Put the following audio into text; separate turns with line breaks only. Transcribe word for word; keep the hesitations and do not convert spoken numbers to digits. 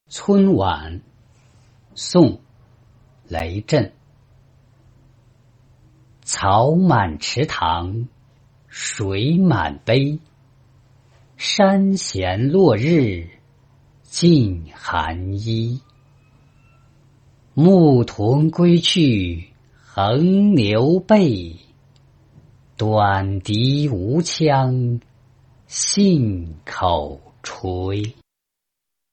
春晚，宋，雷震。草满池塘，水满陂。山闲落日，浸寒衣。牧豚归去，横牛背。短笛无腔，信口吹。